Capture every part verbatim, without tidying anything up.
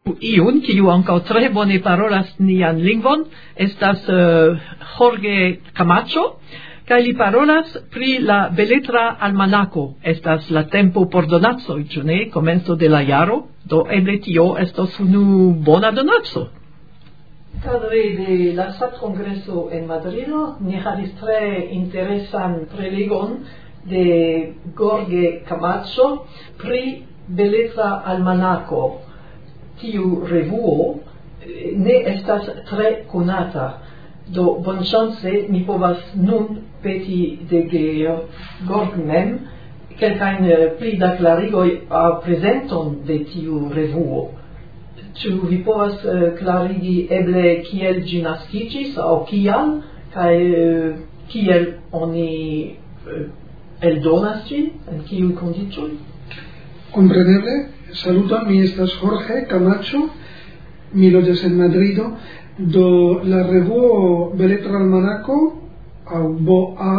iun, kiu ankaŭ tre bone parolas nian lingvon, estas uh, Jorge Camacho, kaj li parolas pri la beletra almanaco. Estas la tempo por donacoj, ĉu ne? Komenco de la jaro, do eble tio estos unu bona donaco. Cadre de la SAT Congreso en Madrid, ni havis tre interesan prelegon de Jorge Camacho pri beletra almanaco. Tiu revuo ne estas tre konata, do bonŝance mi povas nun peti de Georg mem kelkajn pli da klarigoj aŭ prezenton de tiu revuo. Ĉu vi povas uh, klarigi eble kiel ĝi naskiĝis aŭ kial kaj uh, kiel oni uh, eldonas ĝin, en kiuj kondiĉoj? Compreneble, saluton, mi estas Jorge Camacho, mi loĝas en Madrido, do la revuo Beletra Almanaco, aŭ B A,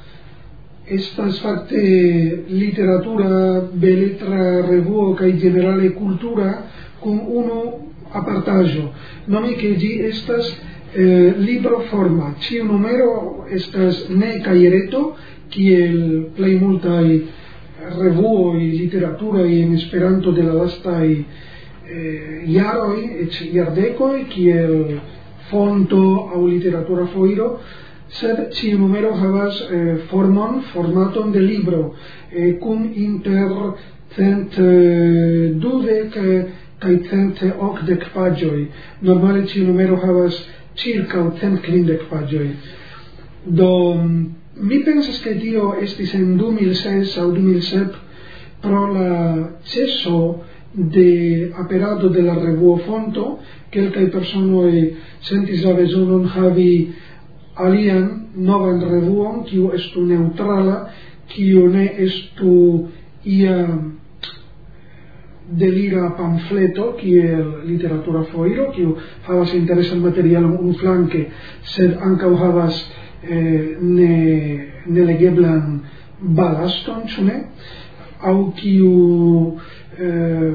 estas fakte literatura, beletra revuo kaj ĝenerale kultura kun unu apartaĵo, nome ke ĝi estas eh, libroforma. Ĉiu numero estas ne kajereto, kiel plej multaj revuoj literaturaj en Esperanto de la lastaj eh, jaroj, eĉ jardekoj, kiel fonto aŭ literatura foiro, sed ĉiu numero havas eh, formon, formaton de libro, eh, kun inter cent dudek kaj cent okdek paĝoj. Normale ĉiu numero havas ĉirkaŭ cent kvindek paĝoj. Do mi pensas ke tio estis en du mil ses aŭ du mil sep pro la ĉeso de aperado de la revuo fonto, kelkaj personoj sentis la bezonon havi alian novan revuon, kiu estu neŭtrala, kiu ne estu ia delira pamfleto, kiel literatura foiro, kiu havas interesan materialon unuflanke, sed ankaŭ havas eh, ne, nelegeblan balaston, ĉu ne? Aŭ kiu eh,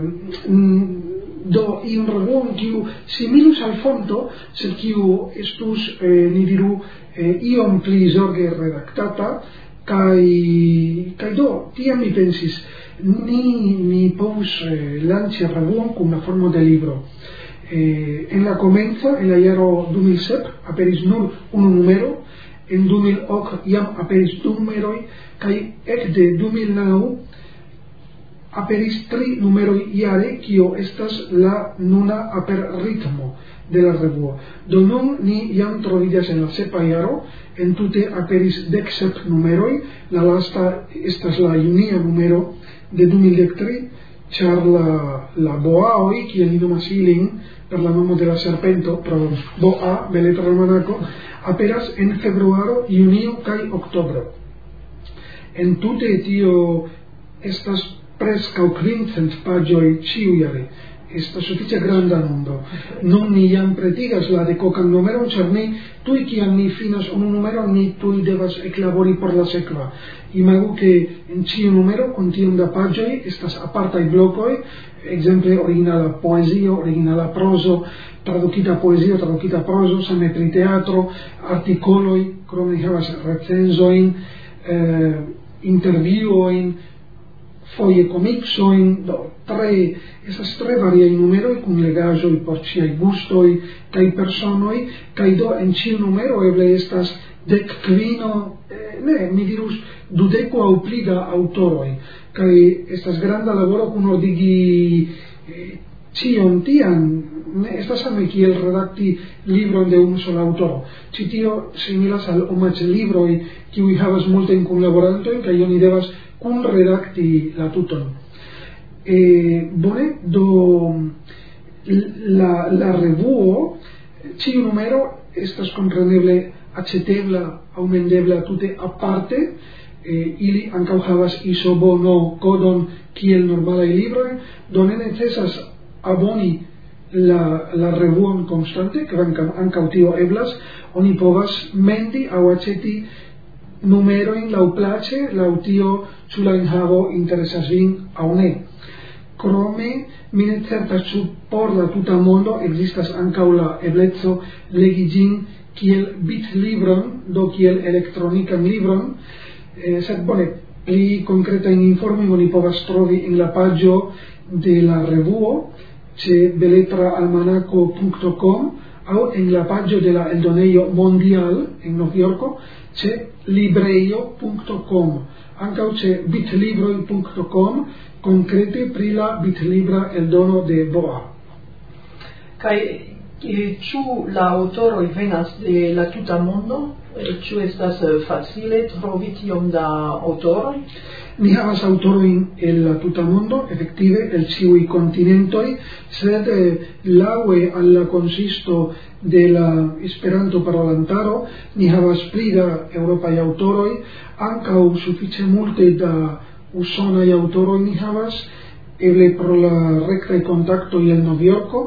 do iun revuon kiu similus al fonto, sed kiu estus, eh, ni diru, eh, iom pli zorge redaktata, kaj kaj do tiam mi pensis, ni ni povus eh, lanci revuon kun la formo de libro. Eh, en la komenco, en la jaro du mil sep, aperis nur unu numero, en du mil ok jam aperis du numeroj, kaj ekde du mil naŭ aperis tri numeroj jare, kio estas la nuna aperritmo de la revuo. Do nun ni jam troviĝas en la sepa jaro, entute aperis dek sep numeroj, la lasta estas la junia numero de du mil tri, ĉar la, la boaoj, kiel ni nomas ilin per la nomo de la serpento, pro Boa, Beletra Almanaco, aperas en februaro, junio kaj oktobro. Entute tio estas preskaŭ kvincent paĝoj ĉiujare. Estas sufiĉe granda nombro. Nun ni jam pretigas la dekokan numeron, ĉar ni tuj kiam ni finas unu numeron, ni tuj devas eklabori por la sekva. Imagu ke en ĉiu numero kun tiom da paĝoj estas apartaj blokoj, ekzemple originala poezio, originala prozo, tradukita poezio, tradukita prozo, same pri teatro, artikoloj, krome havas recenzojn, eh, intervjuojn, foje komiksojn, do tre estas tre variaj numeroj kun legaĵoj por ĉiaj gustoj kaj personoj, kaj do en ĉiu numero eble estas dek kvino, eh, ne, mi dirus dudeko aŭ pli da aŭtoroj, kaj estas granda laboro kunordigi eh, ĉion tian. Ne estas same kiel redakti libron de unu sola aŭtoro. Ĉi tio similas al omaĉlibroj, kiuj havas multajn kunlaborantojn, kaj oni devas kun redakti la tuton. Eh, bone, do la, la revuo, ĉiu numero estas kompreneble aĉetebla aŭ mendebla tute aparte, eh, ili ankaŭ havas isobono kodon kiel normalaj libroj, do ne necesas aboni la, la revuon konstante, kvankam ankaŭ tio eblas, oni povas mendi aŭ aĉeti numerojn laŭplaĉe, laŭ tio ĉu la enhavo interesas vin aŭ ne. Crome, mi ne certas ĉu por la tuta mondo ekzistas ankaŭ la ebleco legi ĝin kiel bitlibron, do kiel elektronikan libron, eh, sed bone, pli konkretajn informojn oni povas trovi en la paĝo de la revuo ĉe beletraalmanaco punto com aŭ en la paĝo de la eldonejo Mondial en Novjorko ĉe librejo punto com, ankaŭ ĉe bitlibroj punto com, concrete pri la bitlibra eldono de Boa. Kaj ĉu la aŭtoroj venas de la tuta mondo? Ĉu estas facile trovi tiom da aŭtoroj? Ni havas aŭtorojn el la tuta mondo, efektive el ĉiuj kontinentoj, sed laŭe al la konsisto de la Esperanto-parolantaro ni havas pli da eŭropaj aŭtoroj, ankaŭ sufiĉe multe da usonaj aŭtoroj ni havas, eble pro la rektaj kontaktoj en Novjorko.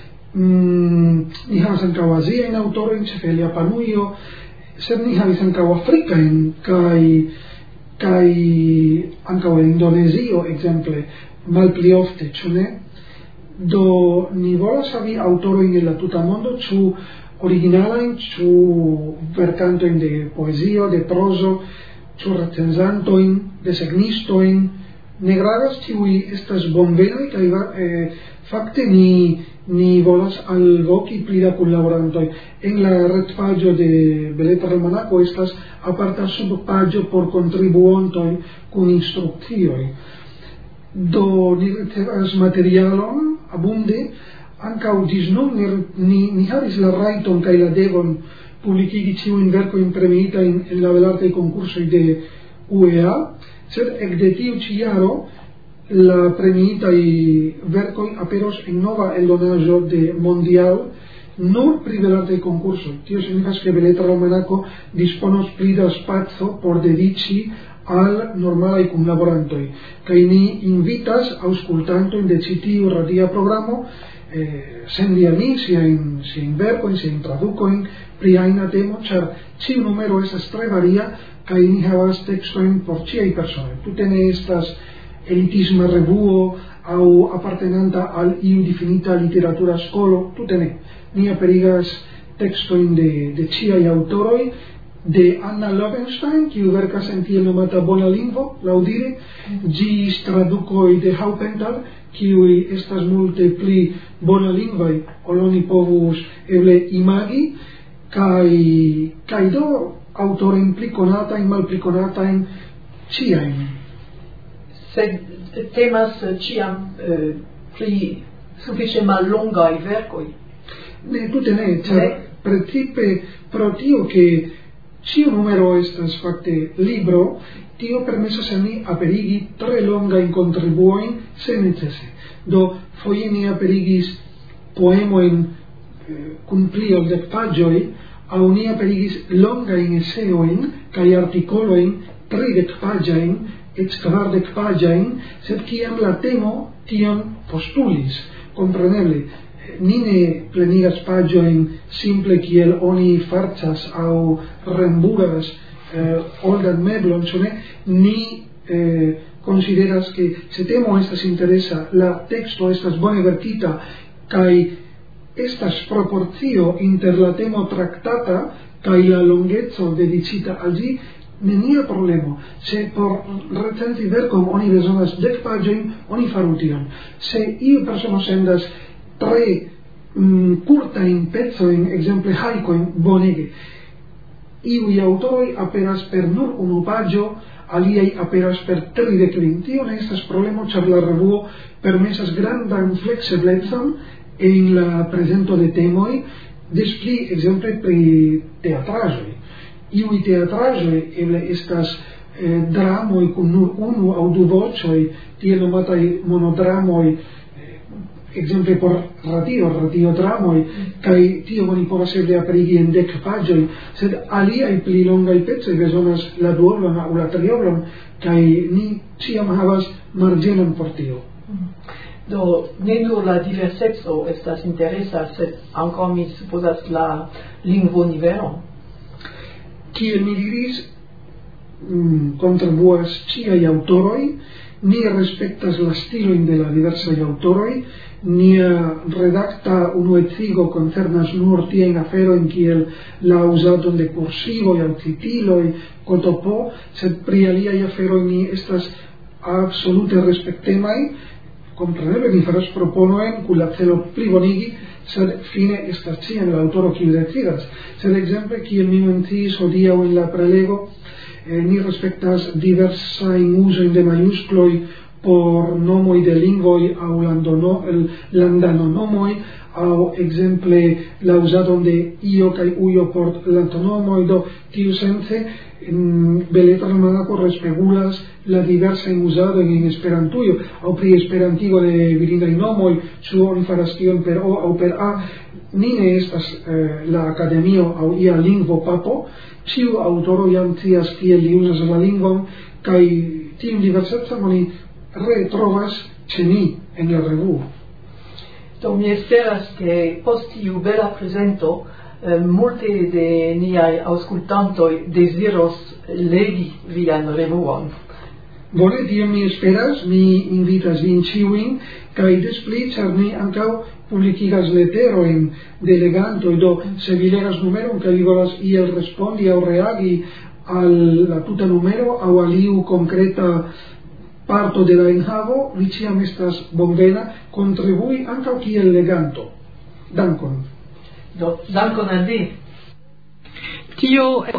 Mm, ni havas ankaŭ aziajn aŭtorojn, ĉefe el Japanujo, sed ni havis ankaŭ afrikajn kaj kaj ankaŭ el Indonezio, ekzemple, malpli ofte, ĉu ne? Do ni volas havi aŭtorojn en la tuta mondo, ĉu originalajn, ĉu verkantojn de poezio, de prozo, ĉu recenzantojn, desegnistojn, ne gravas, tiuj estas bonvenaj kaj eh, fakte ni ni volas alvoki pli da kunlaborantoj. En la retpaĝo de Beletraalmanaco estas aparta subpaĝo por kontribuontoj kun instrukcioj. Do ni ricevas materialon abunde, ankaŭ ĝis nun ni, ni, ni havis la rajton kaj la devon publikigi ĉiujn verkojn premiitajn en la belartaj konkursoj de U E A, sed ekde tiu ĉi jaro la premiitaj verkoj aperos en nova eldonaĵo de Mondial nur pri belartaj konkursoj. Tio signifas ke Beletraalmanaco disponos pli da spaco por dediĉi al normalaj kunlaborantoj, kaj ni invitas aŭskultantojn de ĉi tiu radia programo eh, sendi al ni siajn siajn verkojn, siajn tradukojn pri ajna temo, ĉar ĉiu numero estas tre varia kaj ni havas tekstojn por ĉiaj personoj. Tute ne estas elitisma revuo aŭ apartenanta al iu difinita literatura skolo, tute ne. Ni aperigas tekstojn de, de ĉiaj aŭtoroj, de Anna Lovenstein, kiu verkas en tiel nomata bona lingvo, laŭdire, ĝis tradukoj de Haupenthal, kiuj estas multe pli bona lingvaj, ol oni povus eble imagi, kaj kaj do aŭtorojn pli konatajn, malpli konatajn, ĉiajn. Sed temas ĉiam eh, pri sufiĉe mallongaj verkoj. Ne, tute ne, ĉar precipe pro tio ke ĉiu numero estas fakte libro, tio permesas al ni aperigi tre longajn kontribuojn se necese. Do foje ni aperigis poemojn eh, kun pli ol dek paĝoj, aŭ ni aperigis longajn eseojn kaj artikolojn tridek paĝajn, eĉ kvardek paĝajn, sed kiam la temo tion postulis, kompreneble. Ni ne plenigas paĝojn simple kiel oni farcas aŭ remburas eh, oldan meblon, ĉu ne? Ni eh, konsideras ke se temo estas interesa, la teksto estas bone verkita kaj estas proporcio inter la temo traktata kaj la longeco dediĉita al ĝi, nenia problemo. Se por recenzi verkon oni bezonas dek paĝojn, oni faru tion. Se iu persono sendas tre mm, kurtajn pecojn, ekzemple hajkojn, bonege. Iuj aŭtoroj aperas per nur unu paĝo, aliaj aperas per tridek kvin. Tio ne estas problemo, ĉar la revuo permesas grandan flekseblecon en la prezento de temoj, des pli ekzemple pri teatraĵoj. Iuj teatraĵoj eble estas eh, dramoj kun nur unu aŭ du voĉoj, tiel nomataj monodramoj, exemple por radio, radiodramoj, kaj tio oni povas eble aperigi en dek paĝoj, sed aliaj pli longaj pecoj bezonas la duoblon aŭ la trioblon, kaj ni ĉiam havas marĝenon por tio. Do ne nur la diverseco estas interesa, sed ankaŭ mi supozas la lingvonivelo. Kiel mi diris, mm, kontribuas ĉiaj aŭtoroj, ni respectas la stilojn de la diversaj aŭtoroj, ni redakta unuecigo koncernas nur tiajn aferojn kiel la uzadon de kursivoj aŭ citiloj, kotopo, sed pri aliaj aferoj ni estas absolute respektemaj. Kompreneble mi faras proponojn kun la celo plibonigi, sed fine estas ĉiam la aŭtoro kiu decidas. Sed ekzemple, kiel mi menciis hodiaŭ en la prelego, eh, ni respektas diversajn uzojn de majusklo por nomoj de lingvoj aŭ landono, landanonomoj, aŭ ekzemple la uzadon de io kaj ujo por landonomoj. Do tiusence Beletra almanako respegulas la diversajn uzadojn en Esperantujo, aŭ pri esperantigo de virinaj nomoj, ĉu oni faras tion per O aŭ per A. Ni ne estas eh, la akademio aŭ ia lingvo papo, ĉiu aŭtoro jam scias kiel li uzas la lingvon, kaj tiun diversecon oni retrovas ĉe ni en la revuo. Do mi esperas ke post tiu bela prezento eh, multe de niaj aŭskultantoj deziros legi vian revuon. Bone, tion mi esperas, mi invitas vin ĉiujn, kaj des pli, ĉar ni ankaŭ publikigas leterojn de legantoj. Do se vi legas numeron kaj vi volas iel respondi aŭ reagi al la tuta numero aŭ al iu konkreta parto de la enhavo, vi ĉiam estas bonvena kontribui ankaŭ kiel leganto. Dankon. Do dankon al vi. Tio